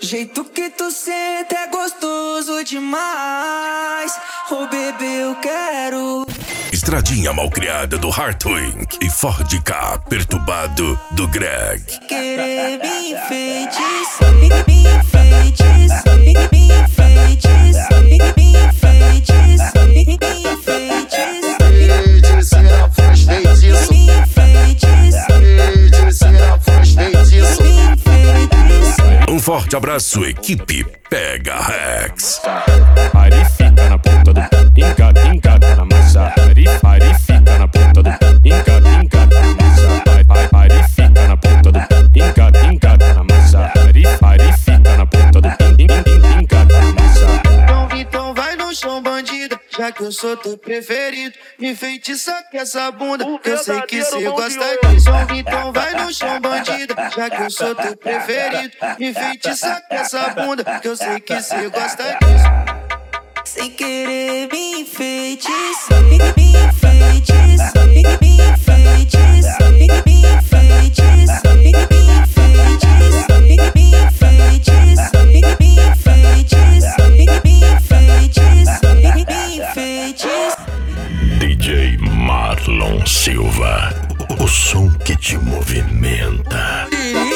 jeito que tu senta é gostoso demais. Oh bebê, eu quero. Estradinha malcriada do Hartwig e Ford K perturbado do Greg. Querer me enfeitiçar, me enfeitiçar, me enfeitiçar, me enfeitiçar, me enfeitiçar. Um forte abraço, equipe Pega Rex. Ari fica na ponta do encata na massa. Ari fica na ponta do encata na massa. Ari fica na ponta do encata na massa. Ari fica na ponta do encata na massa. Então vai no chão, bandida, já que eu sou teu preferido. Me feitiça com essa bunda, que eu sei que cê gosta disso. Então vai no chão, bandida, já que eu sou teu preferido. Me feitiça com essa bunda, que eu sei que cê gosta disso. Sem querer me enfeitiçar, me enfeitiçar, me enfeitiçar, me enfeitiçar, me enfeitiçar, me enfeitiçar, me enfeitiçar, me enfeitiçar, me enfeitiçar. DJ Marlon Silva, o som que te movimenta.